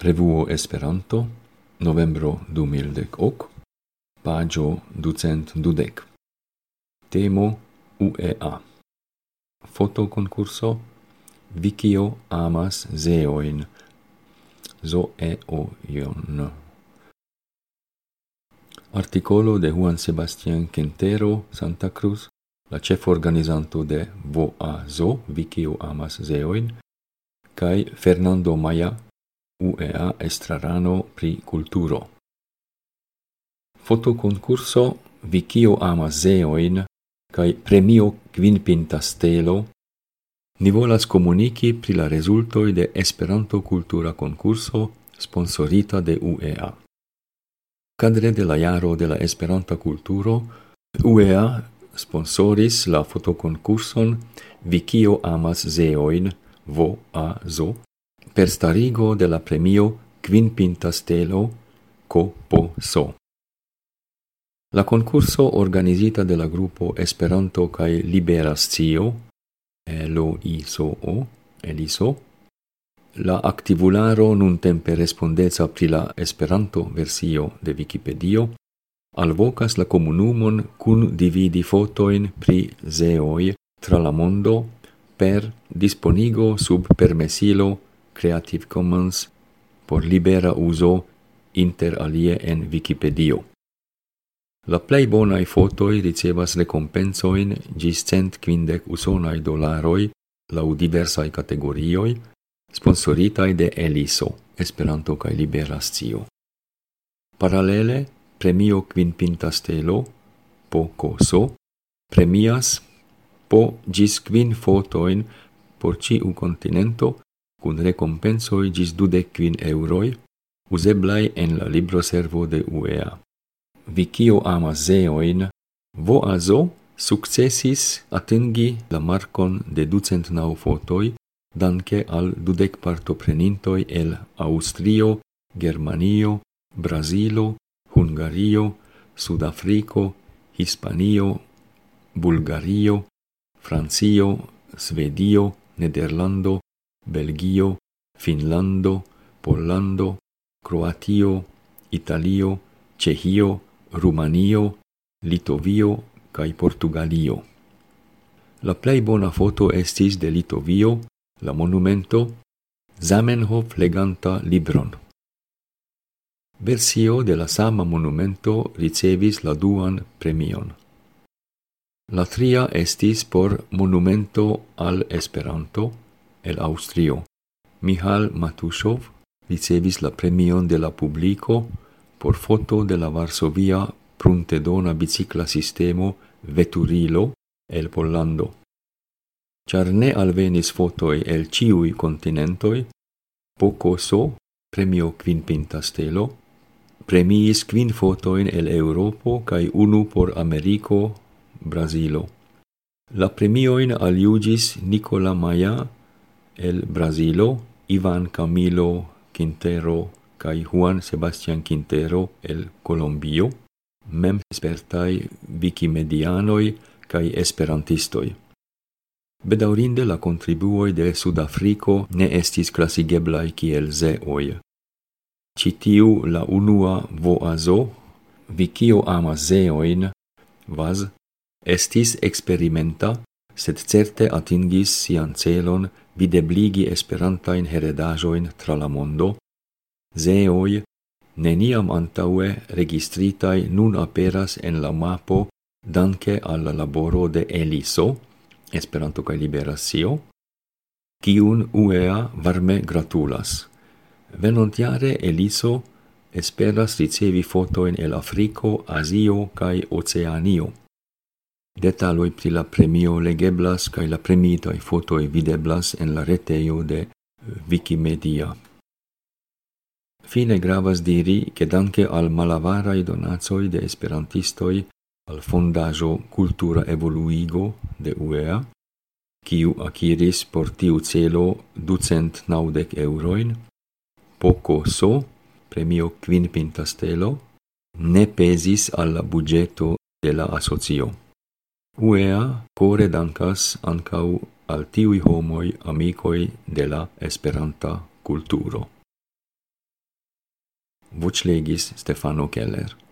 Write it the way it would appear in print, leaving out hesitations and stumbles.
Revuo Esperanto, novembro 2010, pagio 212. Temo UEA. Fotokonkurso Vikio amas zeoin. Zoeoion. Articolo de Juan Sebastián Quintero Santa Cruz, la ĉeforganizanto de VOA-ZO, Vikio amas zeoin, kaj Fernando Maya, UEA estrarano pri kulturo. Fotokonkurso Vikio amas zeoin kaj premio Kvinpinta stelo ni volas komuniki pri la rezultoj de Esperanto kultura konkurso sponsorita de UEA. Kadre de la jaro de la Esperanta kulturo, UEA sponsoris la fotokonkurson Vikio amas zeoin, VOA-ZO, per starigo de la premio Kvinpinta stelo KPO-SO. La concurso organizita de la gruppo Esperanto kaj Libera Scio, ELISO, la aktivularo nuntempe respondeca pri la Esperanto versio de Wikipedio, alvokas la komunumon kun dividi fotojn pri zeoj tra la mondo per disponigo sub permesilo Creative Commons por libera uzo inter alie en Wikipedio. La plej bonaj fotoj ricevas rekompencojn ĝis $150 laŭ diversaj kategorioj, sponsoritaj de ELISO, Esperanto kaj Libera Scio. Paralele, premio Kvinpinta stelo, POKOSO, premias po ĝis 5 fotojn por ĉiu kontinento kun rekompensoj ĝis €25, uzeblaj en la libroservo de UEA. Vikio amas zeoin, VOA-ZO sukcesis atingi la markon de 209 fotoj, danke al 20 partoprenintoj el Aŭstrio, Germanio, Brazilo, Hungario, Sudafriko, Hispanio, Bulgario, Francio, Svedio, Nederlando, Belgio, Finnlando, Pollando, Kroatio, Italio, Ĉeĥio, Rumanio, Litovio kaj Portugalio. La plej bona foto estis de Litovio, la monumento Zamenhof leganta libron. Versio de la sama monumento ricevis la duan premion. La tria estis por monumento al Esperanto el Aŭstrio. Michal Matuŝov ricevis la premion de la publiko por foto de la Varsovia pruntedona bicicla sistemo Veturilo el Pollando. Ĉar ne alvenis fotoj el ĉiuj kontinentoj, POKOSO, premio Kvinpinta stelo, premiis 5 fotojn el Eŭropo kaj 1 por Ameriko, Brazilo. La premiojn aljuĝis Nicola Maya el Brazilo, Ivan Camilo Quintero kaj Juan Sebastián Quintero el Colombio, mem spertaj wikimedianoj kaj esperantistoj. Bedaŭrinde la kontribuoj de Sudafriko ne estis klasigeblaj kiel zeoj. Ĉi tiu la unua VOA-ZO, Vikio amas zeojn, VAZ, estis eksperimenta, sed certe atingis sian celon videbligi esperantajn heredaĵojn tra la mondo. Zeoj, neniam antaŭe registritaj, nun aperas en la mapo danke al la laboro de ELISO, Esperanto kaj Libera Scio, kiun UEA varme gratulas. Venontjare ELISO esperas ricevi fotojn el Afriko, Azio kaj Oceanio. Detaloj pri la premio legeblas kaj la premiitaj fotoj videblas en la retejo de Wikimedia. Fine gravas diri che danke al malavaraj donacoj de esperantistoj al fondaĵo Kultura Evoluigo de UEA, kiu akiris por tiu celo €290, POKOSO, premio Kvinpinta stelo, ne pezis al la budĝeto de la asocio. UEA kore dankas ankaŭ al tiuj homoj amikoj de la Esperanta kulturo. Voĉlegis Stefano Keller.